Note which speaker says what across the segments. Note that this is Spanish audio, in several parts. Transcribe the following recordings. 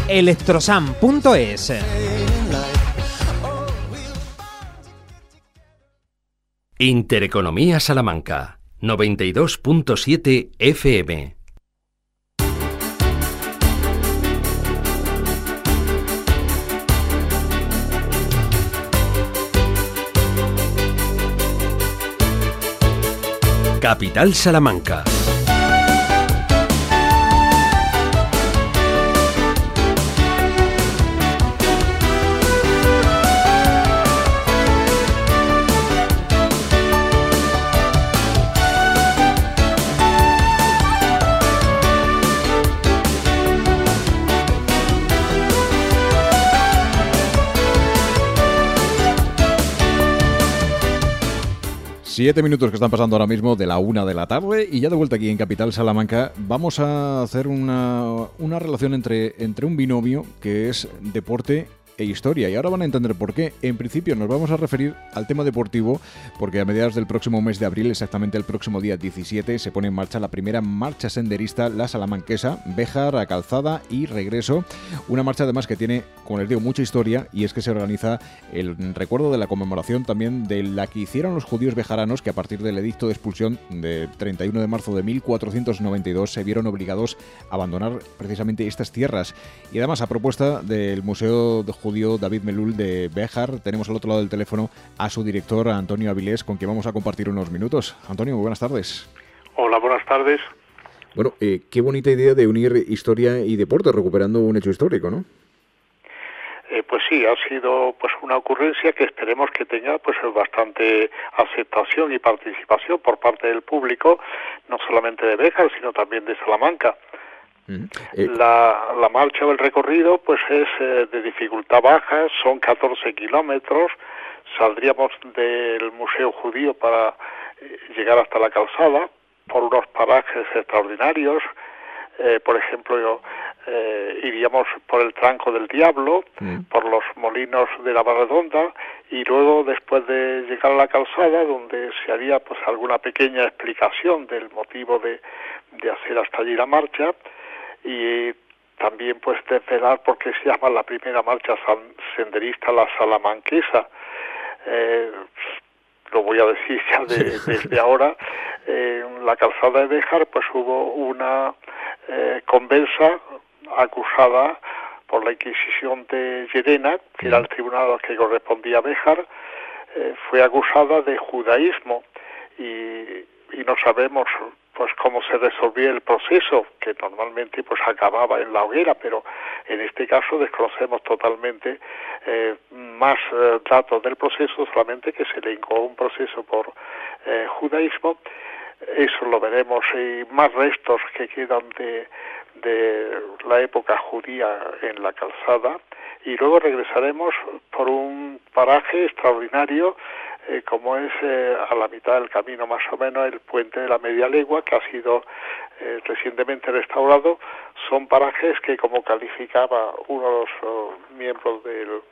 Speaker 1: Electrosan.es.
Speaker 2: Intereconomía Salamanca, 92.7 FM. Capital Salamanca.
Speaker 3: Siete minutos que están pasando ahora mismo de la 1 de la tarde y ya de vuelta aquí en Capital Salamanca vamos a hacer una relación entre un binomio que es deporte e historia, y ahora van a entender por qué. En principio nos vamos a referir al tema deportivo porque a mediados del próximo mes de abril, exactamente el próximo día 17, se pone en marcha la primera marcha senderista, la salamanquesa, Béjar a Calzada y regreso. Una marcha además que tiene, como les digo, mucha historia, y es que se organiza el recuerdo de la conmemoración también de la que hicieron los judíos bejaranos, que a partir del edicto de expulsión de 31 de marzo de 1492 se vieron obligados a abandonar precisamente estas tierras. Y además, a propuesta del Museo de Judío David Melul de Béjar, tenemos al otro lado del teléfono a su director, Antonio Avilés, con quien vamos a compartir unos minutos. Antonio, muy buenas tardes.
Speaker 4: Hola, buenas tardes.
Speaker 3: Bueno, qué bonita idea de unir historia y deporte, recuperando un hecho histórico, ¿no?
Speaker 4: Pues sí, ha sido pues una ocurrencia que esperemos que tenga pues bastante aceptación y participación por parte del público, no solamente de Béjar, sino también de Salamanca. La marcha o el recorrido pues es de dificultad baja, son 14 kilómetros, saldríamos del Museo Judío para llegar hasta la calzada por unos parajes extraordinarios. Por ejemplo, iríamos por el Tranco del Diablo, por los molinos de la Barredonda, y luego, después de llegar a la calzada, donde se haría pues alguna pequeña explicación del motivo de hacer hasta allí la marcha, y también pues desvelar por qué se llama la primera marcha senderista la salamanquesa. Lo voy a decir ya desde ahora. En la calzada de Béjar pues hubo una conversa acusada por la Inquisición de Llerena, que era el tribunal al que correspondía a Béjar. Fue acusada de judaísmo y no sabemos pues cómo se resolvía el proceso, que normalmente pues acababa en la hoguera, pero en este caso desconocemos totalmente más datos del proceso, solamente que se le incoó un proceso por judaísmo. Eso lo veremos, y más restos que quedan de la época judía en la calzada, y luego regresaremos por un paraje extraordinario como es a la mitad del camino más o menos el puente de la Media Legua, que ha sido recientemente restaurado. Son parajes que, como calificaba uno de los miembros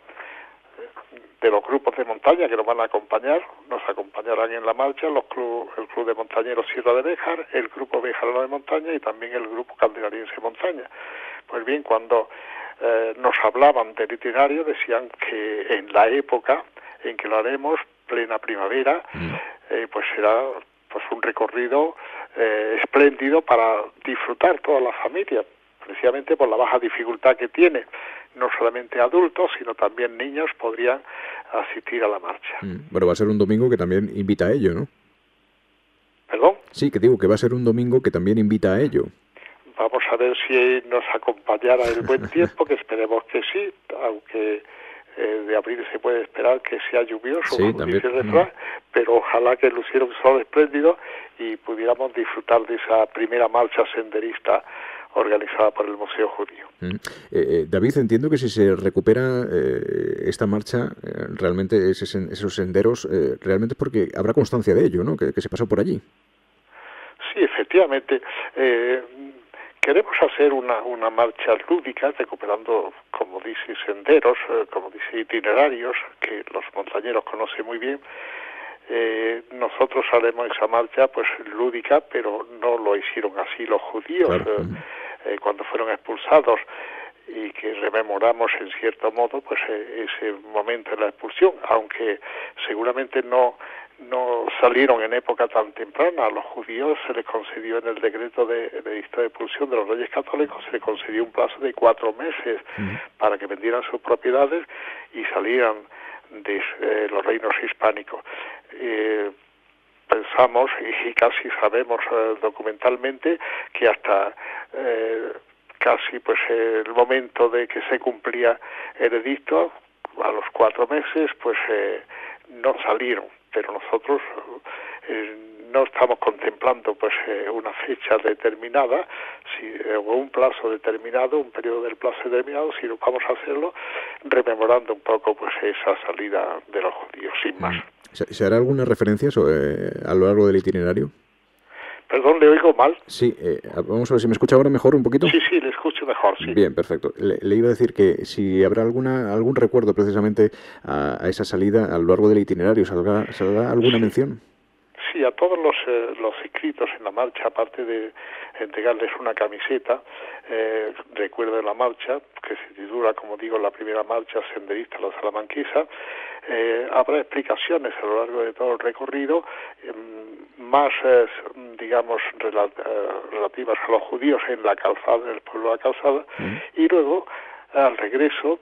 Speaker 4: de los grupos de montaña que nos van a acompañar, nos acompañarán en la marcha el Club de Montañeros Sierra de Béjar, el Grupo Bejarano de Montaña y también el Grupo Candelariense Montaña. Pues bien, cuando nos hablaban del itinerario, decían que en la época en que lo haremos, plena primavera, pues será pues un recorrido espléndido para disfrutar toda la familia, precisamente por la baja dificultad que tiene. No solamente adultos, sino también niños podrían asistir a la marcha.
Speaker 3: Bueno, va a ser un domingo que también invita a ello, ¿no?
Speaker 4: ¿Perdón?
Speaker 3: Sí, que digo que va a ser un domingo que también invita a ello.
Speaker 4: Vamos a ver si nos acompañara el buen tiempo, que esperemos que sí, aunque de abril se puede esperar que sea lluvioso,
Speaker 3: sí, también.
Speaker 4: Pero ojalá que luciera un sol espléndido y pudiéramos disfrutar de esa primera marcha senderista organizada por el Museo Judío.
Speaker 3: David, entiendo que si se recupera esta marcha, realmente esos senderos, realmente es porque habrá constancia de ello, ¿no? Que se pasó por allí.
Speaker 4: Sí, efectivamente. Queremos hacer una marcha lúdica, recuperando, como dice, senderos, como dice, itinerarios, que los montañeros conocen muy bien. Nosotros haremos esa marcha pues lúdica, pero no lo hicieron así los judíos, claro. Cuando fueron expulsados. y que rememoramos en cierto modo pues ese momento de la expulsión, aunque seguramente no salieron en época tan temprana. A los judíos se les concedió en el decreto de edicto de expulsión de los Reyes Católicos, se les concedió un plazo de 4 meses para que vendieran sus propiedades y salieran de los reinos hispánicos. Pensamos y casi sabemos documentalmente que hasta casi pues el momento de que se cumplía el edicto, a los 4 meses, pues no salieron. Pero nosotros no estamos contemplando pues una fecha determinada o un plazo determinado, un periodo del plazo determinado, sino vamos a hacerlo rememorando un poco pues esa salida de los judíos, sin más.
Speaker 1: ¿Se hará alguna referencia a lo largo del itinerario?
Speaker 4: Perdón, ¿le oigo mal?
Speaker 1: Sí, vamos a ver si me escucha ahora mejor un poquito.
Speaker 4: Sí, le escucho mejor, sí.
Speaker 1: Bien, perfecto. Le iba a decir que si habrá algún recuerdo precisamente a esa salida a lo largo del itinerario, ¿saldrá alguna mención?
Speaker 4: Sí, a todos los inscritos en la marcha, aparte de entregarles una camiseta, recuerdo de la marcha, que se titula, como digo, la primera marcha senderista la salamanquesa, habrá explicaciones a lo largo de todo el recorrido, más, digamos, relativas a los judíos en la calzada, en el pueblo de la calzada, y luego, al regreso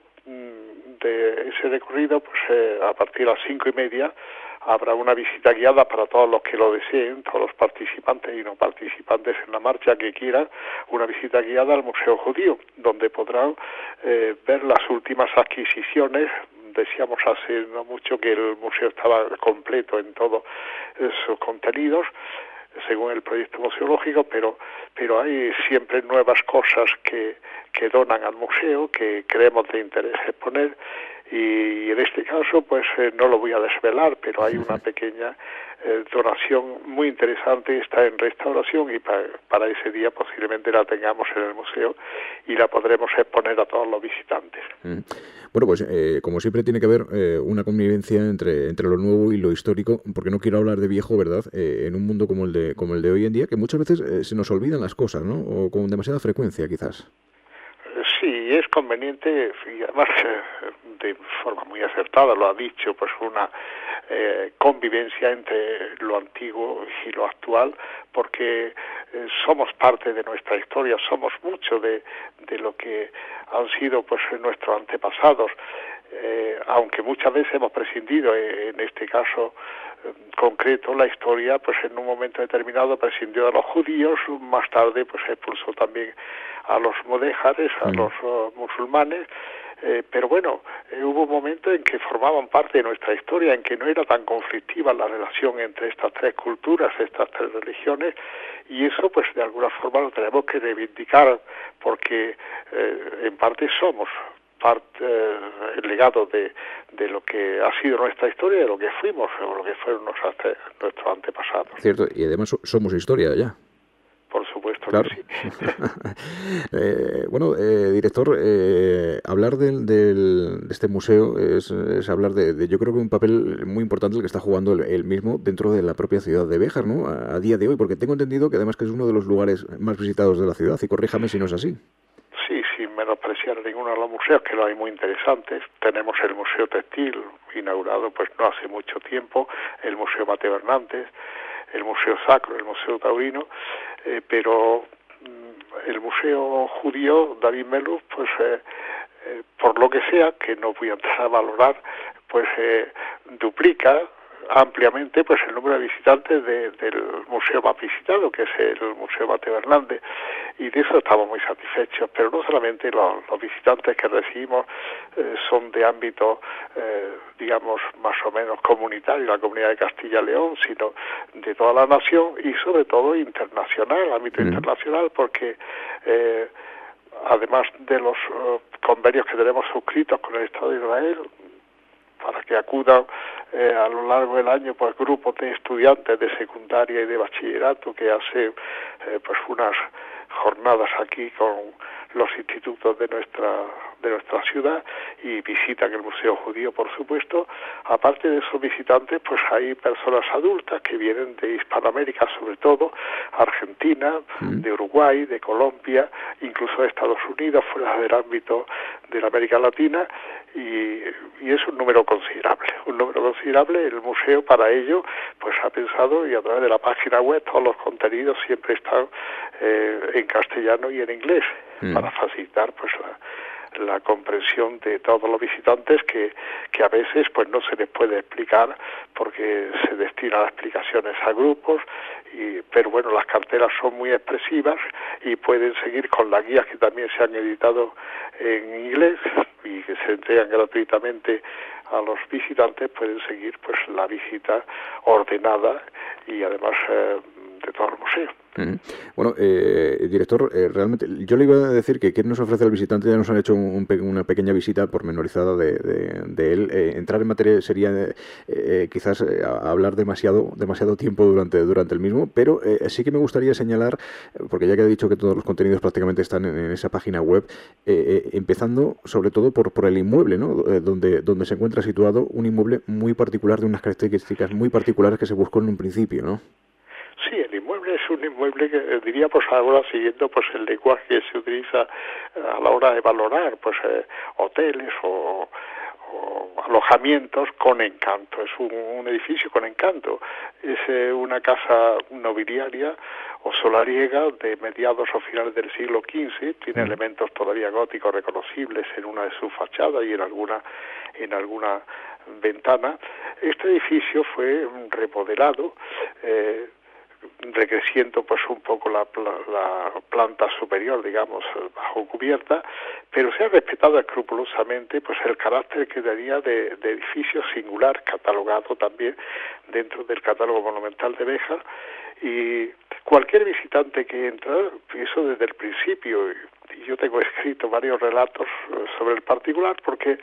Speaker 4: de ese recorrido, pues a partir de las 5:30, habrá una visita guiada para todos los que lo deseen, todos los participantes y no participantes en la marcha que quieran, una visita guiada al Museo Judío, donde podrán ver las últimas adquisiciones. Decíamos hace no mucho que el museo estaba completo en todos sus contenidos, según el proyecto museológico, pero hay siempre nuevas cosas que donan al museo, que creemos de interés exponer, y en este caso pues no lo voy a desvelar, pero hay una pequeña donación muy interesante, está en restauración, y para ese día posiblemente la tengamos en el museo y la podremos exponer a todos los visitantes.
Speaker 1: Bueno, pues como siempre tiene que haber una convivencia entre lo nuevo y lo histórico, porque no quiero hablar de viejo, ¿verdad? En un mundo como el de hoy en día, que muchas veces se nos olvidan las cosas, ¿no? O con demasiada frecuencia, quizás.
Speaker 4: Sí, es conveniente, y además de forma muy acertada lo ha dicho, pues una convivencia entre lo antiguo y lo actual, porque somos parte de nuestra historia, somos mucho de lo que han sido pues nuestros antepasados, aunque muchas veces hemos prescindido, en este caso concreto, la historia pues en un momento determinado prescindió de los judíos, más tarde pues expulsó también a los mudéjares, a los musulmanes, pero bueno, hubo un momento en que formaban parte de nuestra historia, en que no era tan conflictiva la relación entre estas tres culturas, estas tres religiones, y eso pues de alguna forma lo tenemos que reivindicar, porque en parte somos el legado de lo que ha sido nuestra historia, de lo que fuimos o lo que fueron nuestros antepasados.
Speaker 1: Cierto, y además somos historia ya.
Speaker 4: Por supuesto,
Speaker 1: claro.
Speaker 4: Que sí.
Speaker 1: Bueno, director, hablar de este museo es hablar de yo creo que un papel muy importante el que está jugando el mismo dentro de la propia ciudad de Béjar, ¿no? A día de hoy, porque tengo entendido que además que es uno de los lugares más visitados de la ciudad, y corríjame si no es así.
Speaker 4: Sí, sin menospreciar ninguno de los museos, que los hay muy interesantes. Tenemos el Museo Textil, inaugurado pues no hace mucho tiempo, el Museo Mateo Hernández, el Museo Sacro, el Museo Taurino, pero el Museo Judío David Meluz, pues por lo que sea, que no voy a entrar a valorar, pues duplica ampliamente pues el número de visitantes del museo más visitado, que es el Museo Mateo Hernández, y de eso estamos muy satisfechos. Pero no solamente los visitantes que recibimos son de ámbito digamos más o menos comunitario, la comunidad de Castilla y León, sino de toda la nación y sobre todo internacional, ámbito internacional, porque además de los convenios que tenemos suscritos con el Estado de Israel, para que acudan a lo largo del año pues grupos de estudiantes de secundaria y de bachillerato que hacen pues unas jornadas aquí con los institutos de nuestra ciudad y visitan el Museo Judío, por supuesto. Aparte de esos visitantes, pues hay personas adultas que vienen de Hispanoamérica, sobre todo, Argentina, de Uruguay, de Colombia, incluso de Estados Unidos, fuera del ámbito de la América Latina, y es un número considerable. El museo para ello pues ha pensado, y a través de la página web todos los contenidos siempre están en castellano y en inglés, para facilitar pues la comprensión de todos los visitantes que a veces pues no se les puede explicar porque se destina las explicaciones a grupos, pero bueno, las cartelas son muy expresivas y pueden seguir con las guías que también se han editado en inglés y que se entregan gratuitamente a los visitantes. Pueden seguir pues la visita ordenada y además de todo el museo.
Speaker 1: Bueno, director, realmente yo le iba a decir que ¿qué nos ofrece el visitante? Ya nos han hecho una pequeña visita pormenorizada de él. Entrar en materia sería quizás hablar demasiado tiempo durante el mismo, pero sí que me gustaría señalar, porque ya que he dicho que todos los contenidos prácticamente están en esa página web, empezando sobre todo por el inmueble, ¿no? Donde se encuentra situado un inmueble muy particular, de unas características muy particulares que se buscó en un principio, ¿no?
Speaker 4: Sí, el inmueble es un inmueble que diría pues ahora siguiendo pues el lenguaje que se utiliza a la hora de valorar pues hoteles o alojamientos con encanto. Es un edificio con encanto. Es una casa nobiliaria o solariega de mediados o finales del siglo XV. Tiene elementos todavía góticos reconocibles en una de sus fachadas y en alguna ventana. Este edificio fue remodelado, recreciendo pues un poco la planta superior, digamos, bajo cubierta, pero se ha respetado escrupulosamente pues el carácter que tenía de edificio singular, catalogado también dentro del catálogo monumental de Béjar, y cualquier visitante que entra, eso desde el principio, y yo tengo escrito varios relatos sobre el particular, porque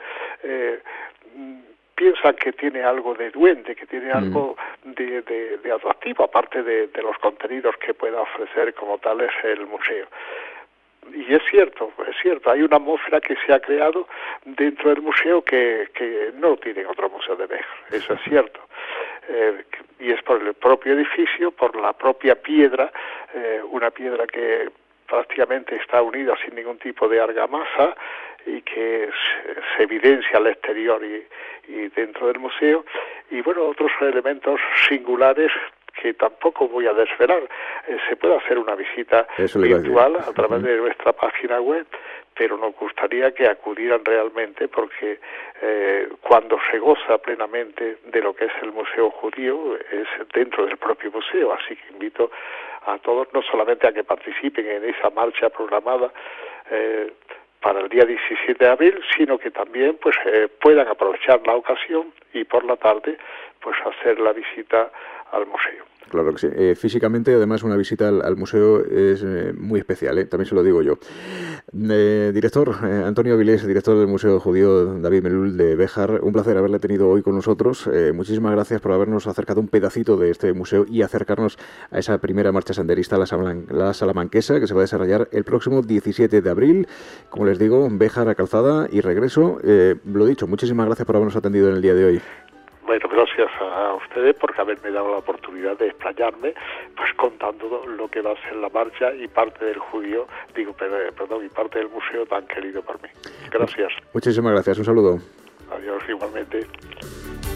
Speaker 4: piensan que tiene algo de duende, que tiene algo de atractivo, aparte de los contenidos que pueda ofrecer como tal es el museo. Y es cierto, hay una atmósfera que se ha creado dentro del museo que no tiene otro museo de Béjar, eso es cierto. Y es por el propio edificio, por la propia piedra, una piedra que prácticamente está unida sin ningún tipo de argamasa y que se evidencia al exterior y dentro del museo, y bueno, otros elementos singulares que tampoco voy a desvelar. Se puede hacer una visita virtual a través de nuestra página web, pero nos gustaría que acudieran realmente, porque cuando se goza plenamente de lo que es el Museo Judío es dentro del propio museo, así que invito a todos no solamente a que participen en esa marcha programada para el día 17 de abril, sino que también pues puedan aprovechar la ocasión y por la tarde pues hacer la visita al museo.
Speaker 1: Claro que sí. Físicamente, además, una visita al museo es muy especial, también se lo digo yo. Director Antonio Avilés, director del Museo Judío David Melul de Béjar, un placer haberle tenido hoy con nosotros. Muchísimas gracias por habernos acercado un pedacito de este museo y acercarnos a esa primera marcha senderista, la salamanquesa, que se va a desarrollar el próximo 17 de abril. Como les digo, Béjar a Calzada y regreso. Lo dicho, muchísimas gracias por habernos atendido en el día de hoy.
Speaker 4: Bueno, gracias a ustedes por haberme dado la oportunidad de explayarme, pues contando lo que va a ser la marcha y parte del judío, y parte del museo tan querido por mí. Gracias.
Speaker 1: Muchísimas gracias, un saludo.
Speaker 4: Adiós, igualmente.